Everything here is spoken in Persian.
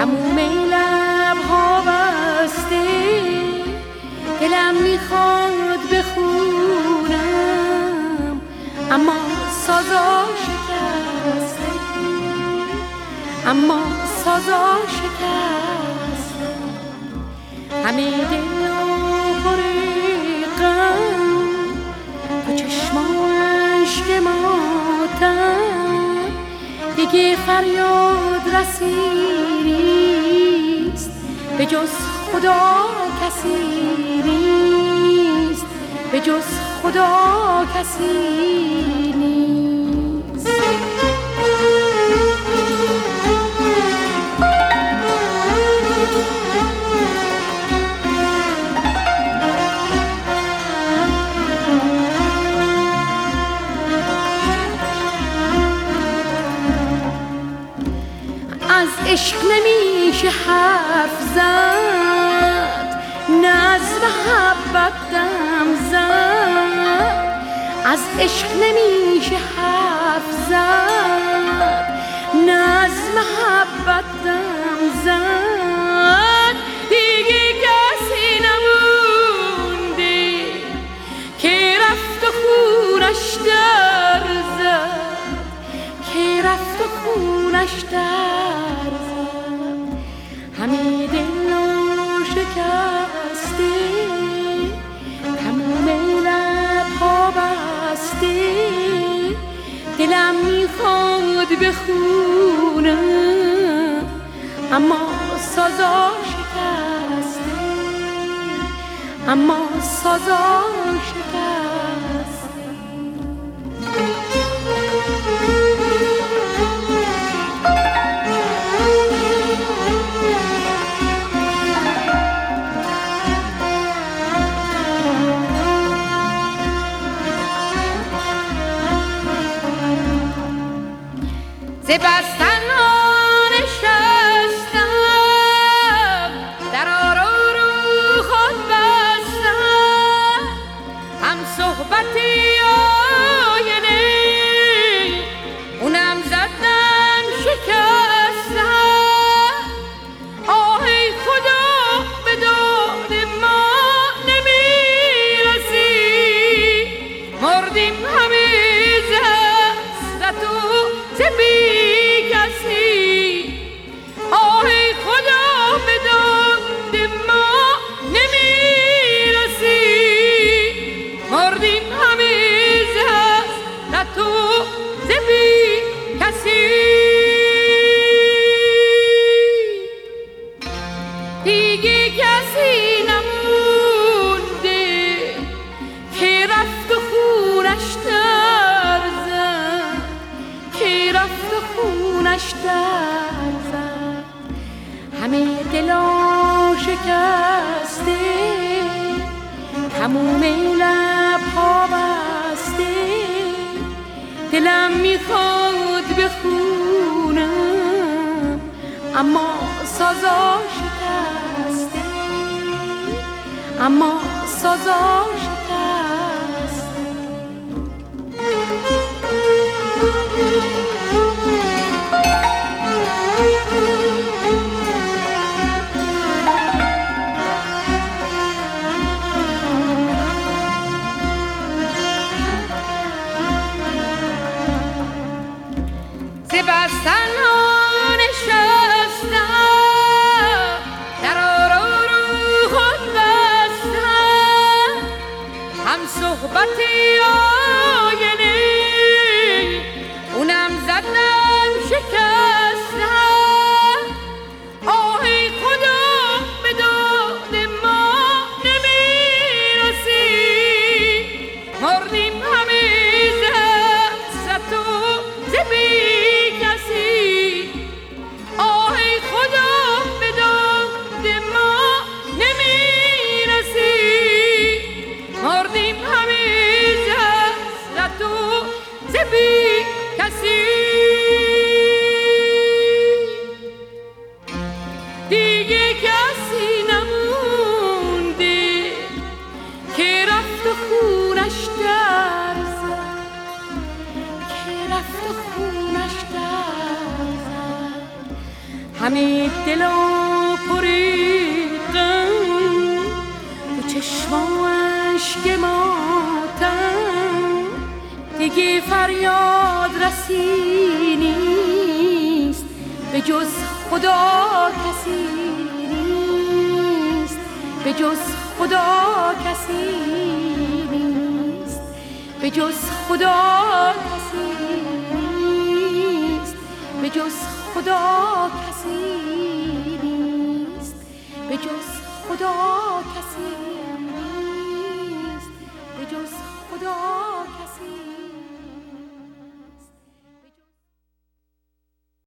تموم لبها بسته، دلم میخواد بخونم اما سازا شکسته، اما سازا شکسته. همه دل پر غم، تو چشم اشک ماتم، دیگه فریاد رسی نیست، به جز خدا کسی نیست، به جز خدا کسی نیست. از عشق نمیشه حرف زد، نه از محبت دم زد. از عشق نمیشه حرف زد، نه از محبت دم زد. دیگه کسی نمونده که رفت و خونش در زد، که رفت و خونش در زد. همه دل شکسته، تموم لبها بسته، دلم میخواد بخونم اما سازا شکسته، اما سازا شکسته. ز بستن نشستم، در رو خود بستم، هم صحبتی آینه اونم زدم شکستم. آه ای خدا به داد ما نمیرسی، مردیم همه زست و زبی. آه ای خدا به داد ما نمیرسی، مردیم همه زست و زبی کسی. دیگه کسی نمونده که رفت و خونش در زد، که رفت و خونش در زد. همه دلا شکسته، تموم لبها بسته، دلم میخواد بخونم اما سازا شکسته، اما سازا شکسته. ز بستن نشستم، در رو خود بستم، هم صحبتی آینه اونم زدم شکستم. آه ای خدا به داد ما نمیرسی، مردیم همه زست و زبی. آه ای خدا به داد ما نمیرسی، مردیم همه زست و زبی کسی. دیگه کسی نمونده که رفت و خونش در زد، که رفت و خونش در زد. همه دلا پر غم، تو چشماش که ماتم، دیگه فریاد رسی نیست، به جز خدا کسی نیست، به جز خدا کسی نیست، به جز خدا کسی نیست، به جز خدا کسی